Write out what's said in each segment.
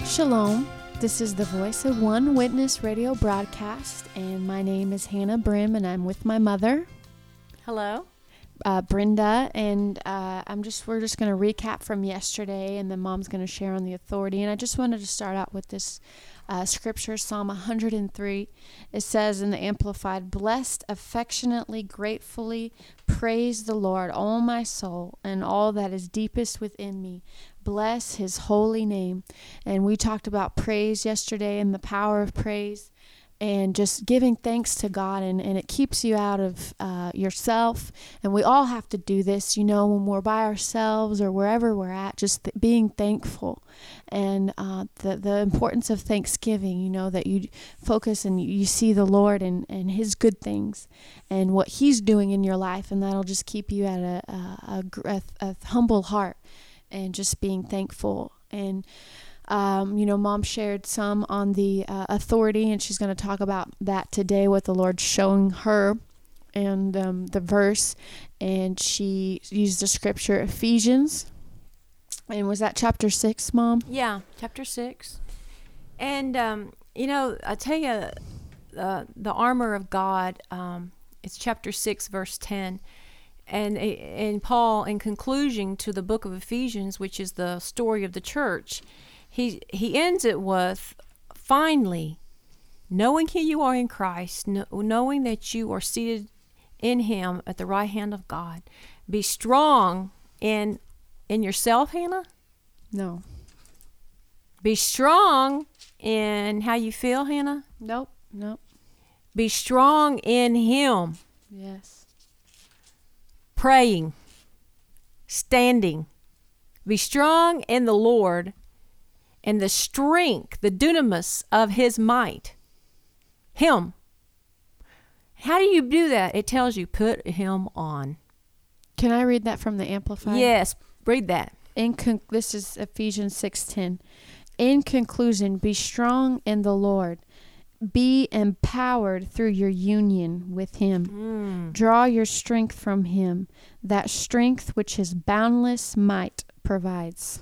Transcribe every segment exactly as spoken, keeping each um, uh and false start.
Shalom. This is the Voice of One Witness radio broadcast, and my name is Hannah Brim, and I'm with my mother. Hello. Uh, Brenda, and uh, I'm just we're just going to recap from yesterday, and then Mom's going to share on the authority. And I just wanted to start out with this uh, scripture, Psalm one hundred three. It says in the Amplified, "Blessed, affectionately, gratefully praise the Lord, all my soul, and all that is deepest within me. Bless His holy name." And we talked about praise yesterday and the power of praise. And just giving thanks to God, and, and it keeps you out of uh, yourself. And we all have to do this, you know, when we're by ourselves or wherever we're at, just th- being thankful. And uh, the, the importance of Thanksgiving, you know, that you focus and you see the Lord and, and His good things and what He's doing in your life. And that'll just keep you at a, a, a, a, a humble heart and just being thankful. And Um, you know, Mom shared some on the uh, authority, and she's going to talk about that today, what the Lord's showing her, and um, the verse. And she used the scripture Ephesians. And was that chapter six, Mom? Yeah, chapter six. And, um, you know, I tell you, uh, the armor of God, um, it's chapter six, verse ten. And, and Paul, in conclusion to the book of Ephesians, which is the story of the church, He he ends it with, "Finally, knowing who you are in Christ, know, knowing that you are seated in Him at the right hand of God, be strong in in yourself, Hannah? No. Be strong in how you feel, Hannah? Nope. Nope. Be strong in Him. Yes. Praying, standing. Be strong in the Lord, and the strength, the dunamis of His might. Him. How do you do that? It tells you, put Him on." Can I read that from the Amplified? Yes, read that. In con- this is Ephesians six ten. "In conclusion, be strong in the Lord. Be empowered through your union with Him. Mm. Draw your strength from Him, that strength which His boundless might provides."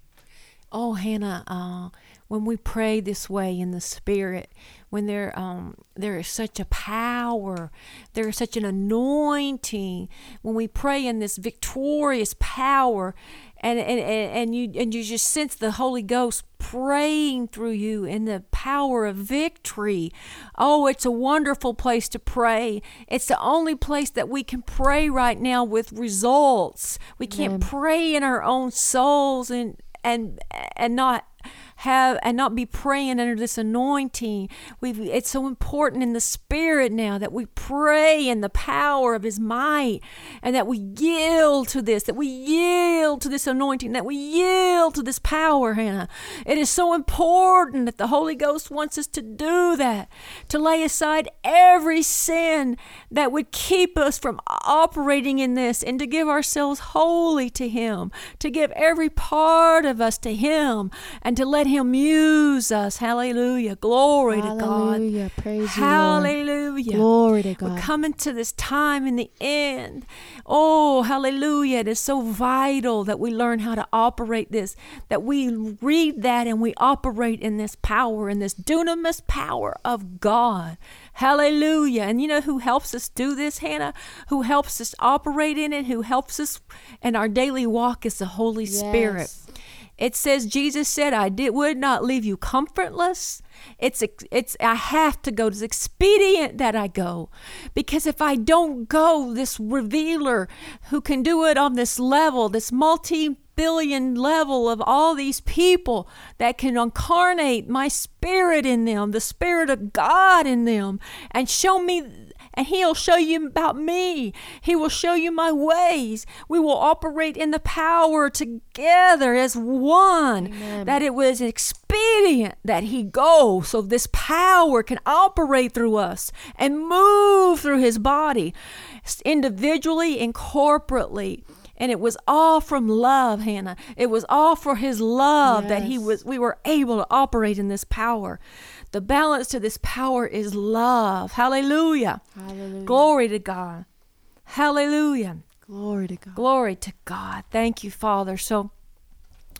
Oh, Hannah, uh, when we pray this way in the Spirit, when there um, there is such a power, there is such an anointing, when we pray in this victorious power, and and, and you and you just sense the Holy Ghost praying through you in the power of victory. Oh, it's a wonderful place to pray. It's the only place that we can pray right now with results. We can't Amen. pray in our own souls and and and not have and not be praying under this anointing. We've it's so important in the Spirit now that we pray in the power of His might, and that we yield to this, that we yield to this anointing, that we yield to this power, Hannah. It is so important that the Holy Ghost wants us to do that, to lay aside every sin that would keep us from operating in this, and to give ourselves wholly to Him, to give every part of us to Him, and to let Him use us. Hallelujah. Glory Hallelujah. to God. Praise Hallelujah. you, Lord. Glory to God. We're coming to this time in the end. Oh, hallelujah. It is so vital that we learn how to operate this, that we read that and we operate in this power, in this dunamis power of God. Hallelujah. And you know who helps us do this, Hannah? Who helps us operate in it? Who helps us in our daily walk is the Holy Yes. Spirit. It says, Jesus said, I did would not leave you comfortless. It's it's I have to go. It's expedient that I go. Because if I don't go, this revealer who can do it on this level, this multi-billion level of all these people that can incarnate my spirit in them, the Spirit of God in them, and show me. And He'll show you about me. He will show you my ways. We will operate in the power together as one. Amen. That it was expedient that He go so this power can operate through us and move through His body individually and corporately. And it was all from love, Hannah. It was all for His love. Yes. That He was. We were able to operate in this power. The balance to this power is love. Hallelujah. Hallelujah. Glory to God. Hallelujah. Glory to God. Glory to God. Thank you, Father. So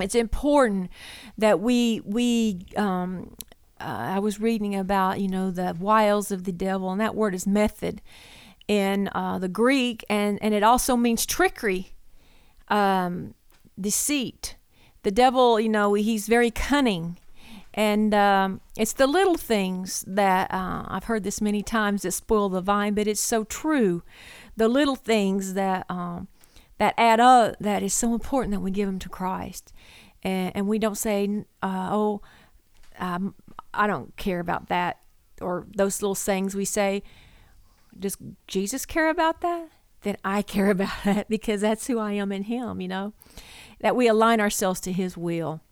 It's important that we we um, uh, I was reading about, you know, the wiles of the devil, and that word is method in uh, the Greek, and and it also means trickery, um, deceit. The devil, you know, he's very cunning, and um, it's the little things that uh, I've heard this many times that spoil the vine, but it's so true. The little things that um, that add up, that is so important that we give them to Christ. And, and we don't say, uh, oh, um, I don't care about that. Or those little sayings we say, does Jesus care about that? Then I care about that, because that's who I am in him, you know. That we align ourselves to his will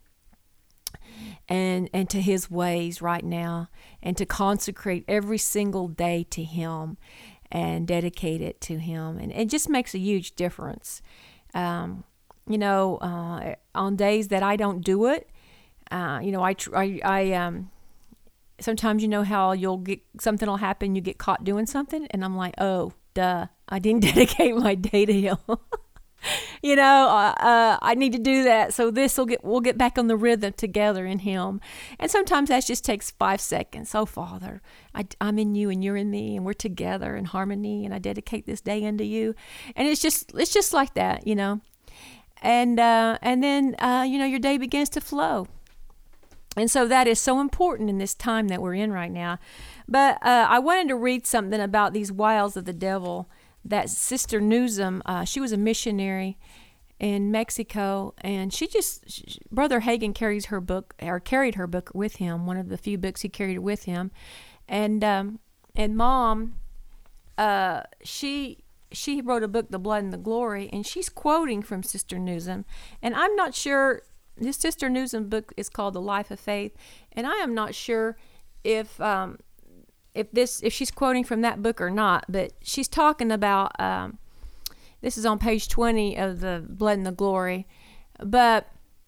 and, and to his ways right now, and to consecrate every single day to him and dedicate it to him. And it just makes a huge difference. Um, you know, uh, on days that I don't do it, uh, you know, I, tr- I, I, um, sometimes, you know how you'll get, something will happen, you get caught doing something, and I'm like, oh, duh, I didn't dedicate my day to him. You know, uh, uh, I need to do that. So this will get, we'll get back on the rhythm together in him. And sometimes that just takes five seconds. Oh, Father, I, I'm in you and you're in me, and we're together in harmony, and I dedicate this day unto you. And it's just, it's just like that, you know. And, uh, and then, uh, you know, your day begins to flow. And so that is so important in this time that we're in right now. But uh, I wanted to read something about these wiles of the devil that Sister Newsom, uh, she was a missionary in Mexico, and she just, she, Brother Hagin carries her book, or carried her book with him, one of the few books he carried with him. And um, and Mom, uh, she she wrote a book, The Blood and the Glory, and she's quoting from Sister Newsom. And I'm not sure, this Sister Newsom book is called The Life of Faith, and I am not sure if um, if this if she's quoting from that book or not, but she's talking about, um, this is on page twenty of The Blood and the Glory, but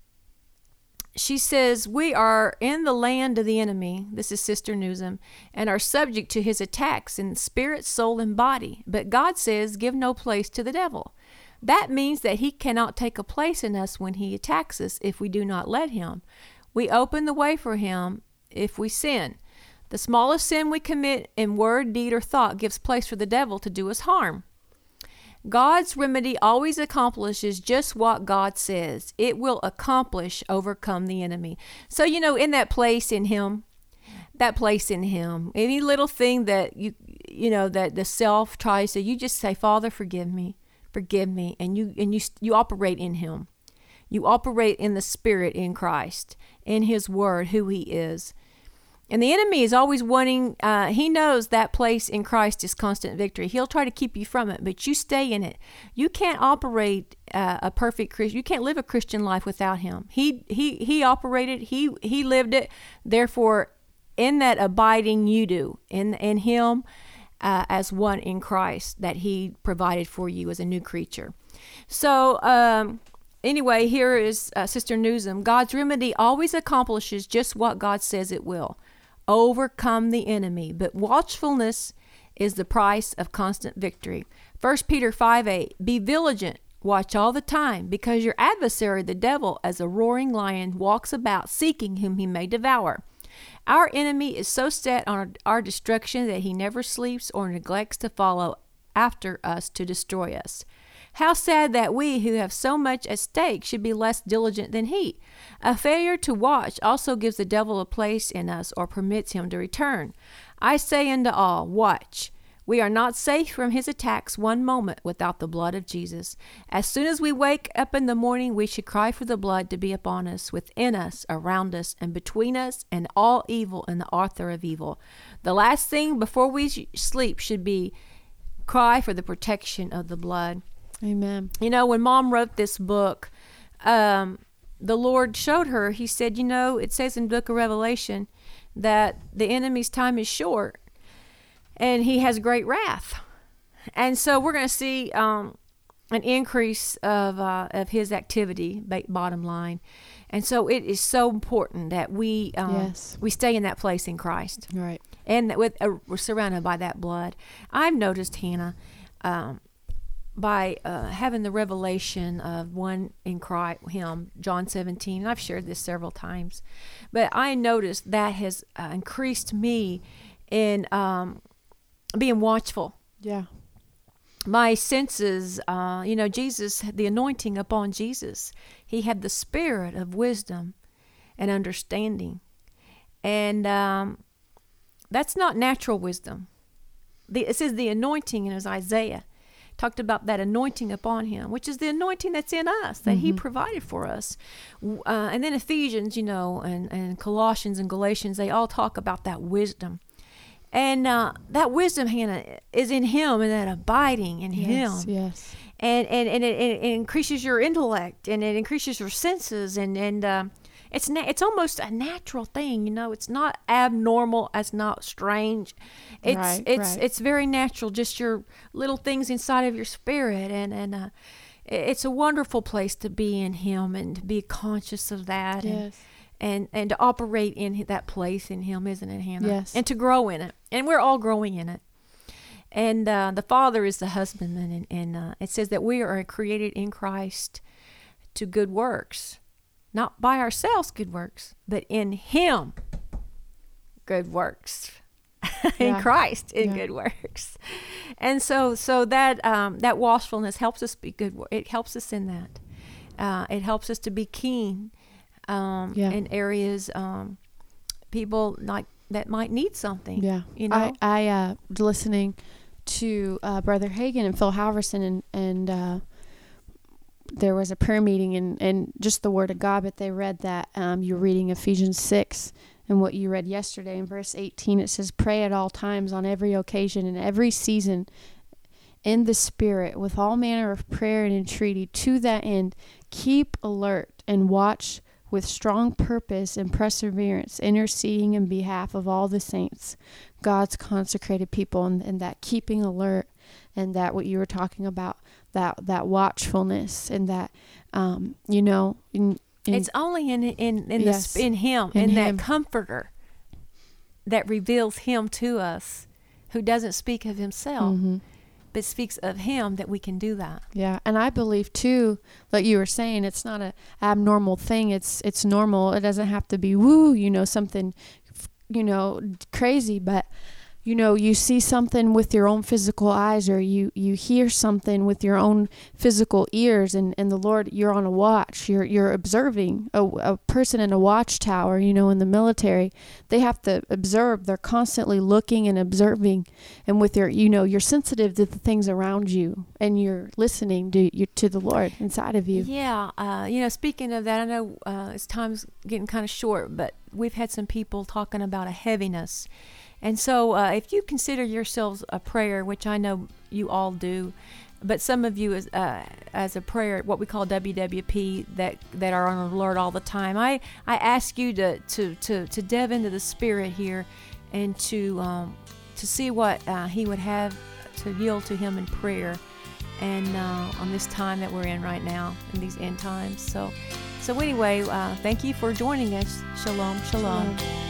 she says, we are in the land of the enemy, this is Sister Newsom, and are subject to his attacks in spirit, soul, and body. But God says, give no place to the devil. That means that he cannot take a place in us when he attacks us if we do not let him. We open the way for him if we sin. The smallest sin we commit in word, deed, or thought gives place for the devil to do us harm. God's remedy always accomplishes just what God says. It will accomplish, overcome the enemy. So, you know, in that place in him, that place in him, any little thing that you, you know, that the self tries to, you just say, Father, forgive me, forgive me. And you, and you, you operate in him. You operate in the Spirit in Christ, in his word, who he is. And the enemy is always wanting, uh, he knows that place in Christ is constant victory. He'll try to keep you from it, but you stay in it. You can't operate uh, a perfect Christian. You can't live a Christian life without him. He he he operated, he he lived it. Therefore, in that abiding you do, in, in him uh, as one in Christ that he provided for you as a new creature. So, um, anyway, here is uh, Sister Newsom. God's remedy always accomplishes just what God says it will. Overcome the enemy, but watchfulness is the price of constant victory. First Peter five eight, be vigilant, watch all the time, because your adversary, the devil, as a roaring lion, walks about seeking whom he may devour. Our enemy is so set on our, our destruction that he never sleeps or neglects to follow after us to destroy us. How sad that we who have so much at stake should be less diligent than he. A failure to watch also gives the devil a place in us or permits him to return. I say unto all, watch. We are not safe from his attacks one moment without the blood of Jesus. As soon as we wake up in the morning, we should cry for the blood to be upon us, within us, around us, and between us and all evil and the author of evil. The last thing before we sleep should be cry for the protection of the blood. Amen. You know, when Mom wrote this book, um, the Lord showed her, he said, you know, it says in the book of Revelation that the enemy's time is short and he has great wrath. And so we're going to see um, an increase of uh, of his activity, bottom line. And so it is so important that we um, yes. we stay in that place in Christ. Right. And that with uh, we're surrounded by that blood. I've noticed, Hannah, um, by uh, having the revelation of one in Christ, him, John seventeen. And I've shared this several times, but I noticed that has uh, increased me in um, being watchful. Yeah. My senses, uh, you know, Jesus, the anointing upon Jesus, he had the spirit of wisdom and understanding. And um, that's not natural wisdom. The, it says the anointing in Isaiah talked about that anointing upon him, which is the anointing that's in us, that mm-hmm. he provided for us. Uh, and then Ephesians, you know, and, and Colossians and Galatians, they all talk about that wisdom. And uh, that wisdom, Hannah, is in him, and that abiding in yes, him. Yes. And and, and it, it increases your intellect, and it increases your senses, and and uh, it's na- it's almost a natural thing, you know. It's not abnormal. It's not strange. It's right, it's right. it's very natural. Just your little things inside of your spirit, and and uh, it's a wonderful place to be in him, and to be conscious of that. Yes. And, And, and to operate in that place in him, isn't it, Hannah? Yes. And to grow in it. And we're all growing in it. And uh, the Father is the husbandman. And, and uh, it says that we are created in Christ to good works. Not by ourselves good works, but in him good works. in Yeah. Christ in Yeah. good works. And so so that um, that watchfulness helps us be good. It helps us in that. Uh, it helps us to be keen. Um, Yeah. in areas, um, people like that might need something. Yeah. You know, I, I uh, was listening to uh, Brother Hagin and Phil Halverson, and, and uh, there was a prayer meeting and, and just the Word of God, but they read that um, you're reading Ephesians six, and what you read yesterday in verse eighteen, it says, pray at all times, on every occasion, in every season, in the Spirit, with all manner of prayer and entreaty. To that end, keep alert and watch with strong purpose and perseverance, interceding in behalf of all the saints, God's consecrated people, and, and that keeping alert, and that what you were talking about, that that watchfulness, and that um, you know, in, in, it's only in in in yes, the in Him, in in, him. that Comforter that reveals Him to us, who doesn't speak of Himself, mm-hmm. but speaks of Him, that we can do that. Yeah, and I believe too, like you were saying, it's not a abnormal thing. It's it's normal. It doesn't have to be woo, you know, something, you know, crazy. But you know, you see something with your own physical eyes, or you you hear something with your own physical ears, and, and the Lord, you're on a watch. You're you're observing a, a person in a watchtower. You know, in the military, they have to observe. They're constantly looking and observing, and with your, you know, you're sensitive to the things around you, and you're listening to you to the Lord inside of you. Yeah, uh, you know, speaking of that, I know uh, it's time's getting kind of short, but we've had some people talking about a heaviness. And so uh, if you consider yourselves a prayer, which I know you all do, but some of you as uh, as a prayer, what we call W W P, that, that are on alert all the time, I, I ask you to, to, to, to delve into the Spirit here, and to um, to see what uh, He would have to yield to Him in prayer, and uh, on this time that we're in right now, in these end times. So, so anyway, uh, thank you for joining us. Shalom, shalom. Shalom.